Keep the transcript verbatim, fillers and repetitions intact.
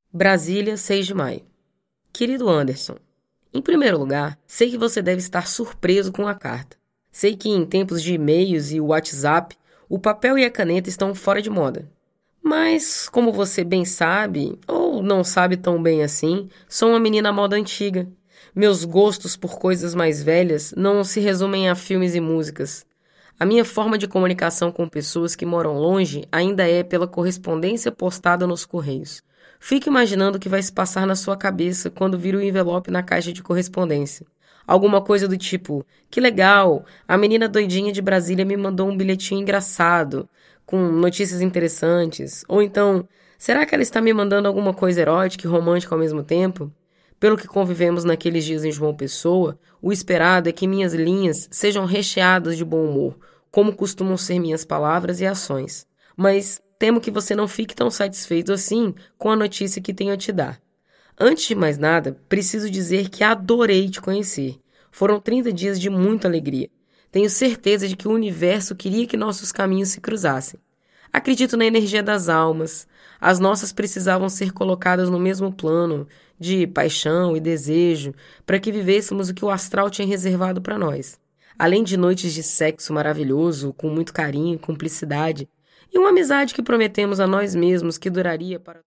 Brasília, seis de maio. Querido Anderson, em primeiro lugar, sei que você deve estar surpreso com a carta. Sei que em tempos de e-mails e WhatsApp, o papel e a caneta estão fora de moda. Mas, como você bem sabe, ou não sabe tão bem assim, sou uma menina à moda antiga. Meus gostos por coisas mais velhas não se resumem a filmes e músicas. A minha forma de comunicação com pessoas que moram longe ainda é pela correspondência postada nos correios. Fique imaginando o que vai se passar na sua cabeça quando vir o envelope na caixa de correspondência. Alguma coisa do tipo, que legal, a menina doidinha de Brasília me mandou um bilhetinho engraçado, com notícias interessantes. Ou então, será que ela está me mandando alguma coisa erótica e romântica ao mesmo tempo? Pelo que convivemos naqueles dias em João Pessoa, o esperado é que minhas linhas sejam recheadas de bom humor, como costumam ser minhas palavras e ações. Mas temo que você não fique tão satisfeito assim com a notícia que tenho a te dar. Antes de mais nada, preciso dizer que adorei te conhecer. Foram trinta dias de muita alegria. Tenho certeza de que o universo queria que nossos caminhos se cruzassem. Acredito na energia das almas. As nossas precisavam ser colocadas no mesmo plano de paixão e desejo para que vivêssemos o que o astral tinha reservado para nós. Além de noites de sexo maravilhoso, com muito carinho e cumplicidade, e uma amizade que prometemos a nós mesmos que duraria para